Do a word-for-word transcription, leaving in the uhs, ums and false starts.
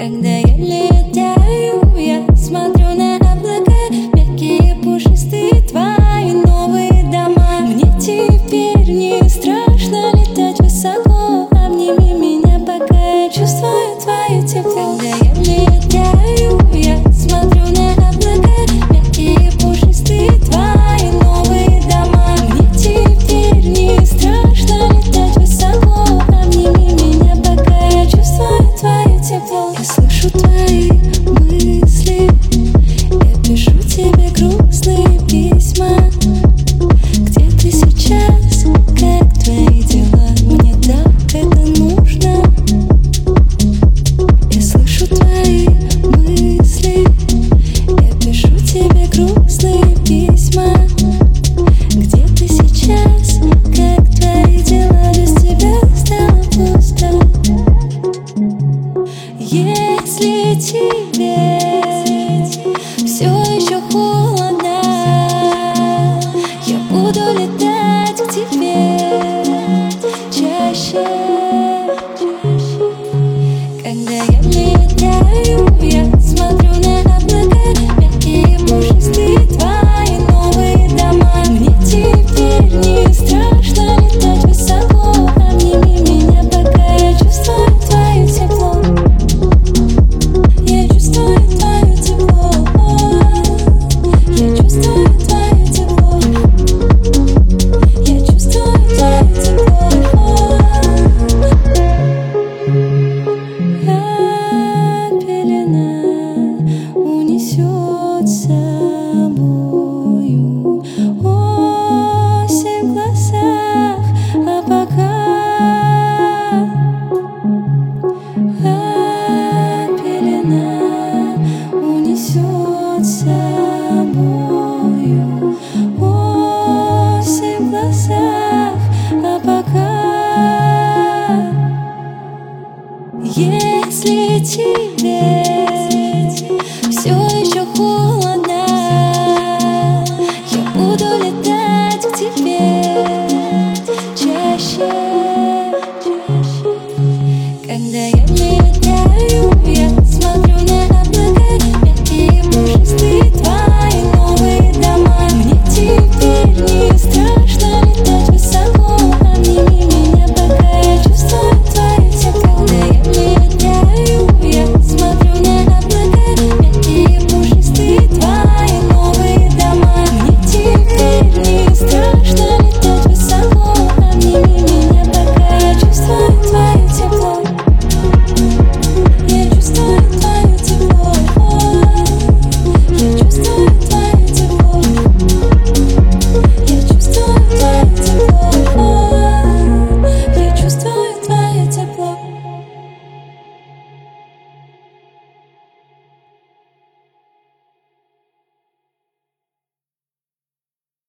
Когда я летаю, я смотрю на облака, мягкие, пушистые твои новые дома. Мне теперь не страшно летать высоко. Обними меня, пока я чувствую твое тепло. Когда я летаю, я смотрю на облака, мягкие, пушистые твои новые дома. Мне теперь не страшно летать высоко. Обними меня, пока я чувствую твое тепло. Я слышу твои мысли, я пишу тебе грустные письма. Где ты сейчас? Как твои дела? Мне так это нужно. Я слышу твои мысли, я пишу тебе грустные письма. Где ты сейчас? Как твои дела? Без тебя стало пусто. Если тебе все еще холодно, я буду летать к тебе чаще. Когда я летаю, я смотрю на облака, мягкие, пушистые твои новые дома. Мне теперь не страшно летать высоко. Обними меня, пока я чувствую твое тепло. Я чувствую твое тепло. Я чувствую твое тепло. Я чувствую твое тепло. Как пелена унесет с собою осень в глазах, а пока как пелена унесет с собою осень в глазах, а пока если тебе